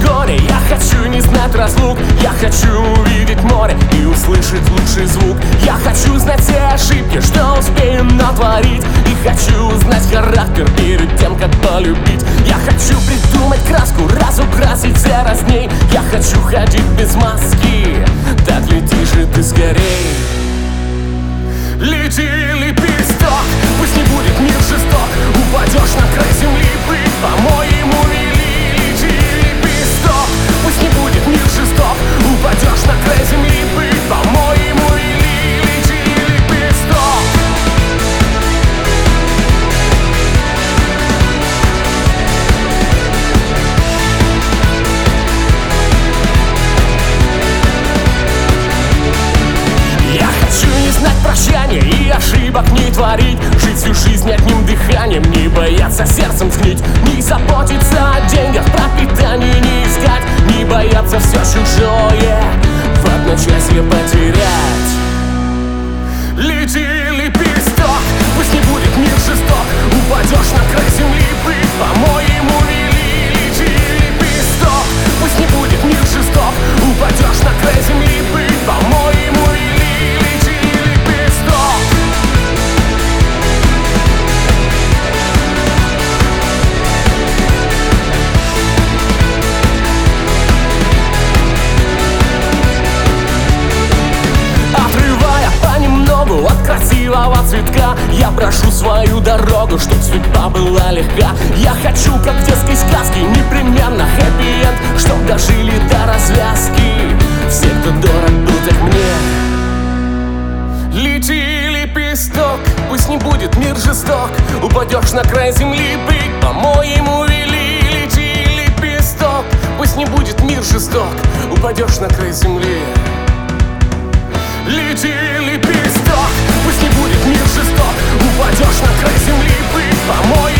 горе. Я хочу не знать разлук, я хочу увидеть море и услышать лучший звук. Я хочу знать все ошибки, что успеем натворить, и хочу узнать характер перед тем, как полюбить. Я хочу придумать краску, разукрасить все разней. Я хочу ходить без маски, так лети же ты скорей. Лети, лепесток, пусть не будет мир жесток. Упадешь на край земли, быть, по-моему, вели. Лети, лепесток, пусть не будет мир жесток. Упадешь на край земли, быть, по-моему, вели. Лети, лепесток. Я хочу не знать прощания и ошибок не творить, жить всю жизнь одним дыханием, не бояться сердцем сгнить, не заботиться о деньгах, пропитание не искать, не бояться все чужое в одночасье потерять. Лети, лепесток, пусть не будет мир жесток. Упадешь на край земли, быть, по-моему, вели. Лети, лепесток, пусть не будет мир жесток. Упадешь на край земли, быть, по-моему, вели. От красивого цветка я прошу свою дорогу, чтоб судьба была легка. Я хочу, как в детской сказке, непременно хэппи-энд, чтоб дожили до развязки все, кто дорог был так мне. Лети, лепесток, пусть не будет мир жесток. Упадешь на край земли, быть, по-моему, вели. Лети, лепесток, пусть не будет мир жесток. Упадешь на край земли. Лети, лепесток, пусть не будет мир жесток. Упадешь на край земли, быть, по-моему.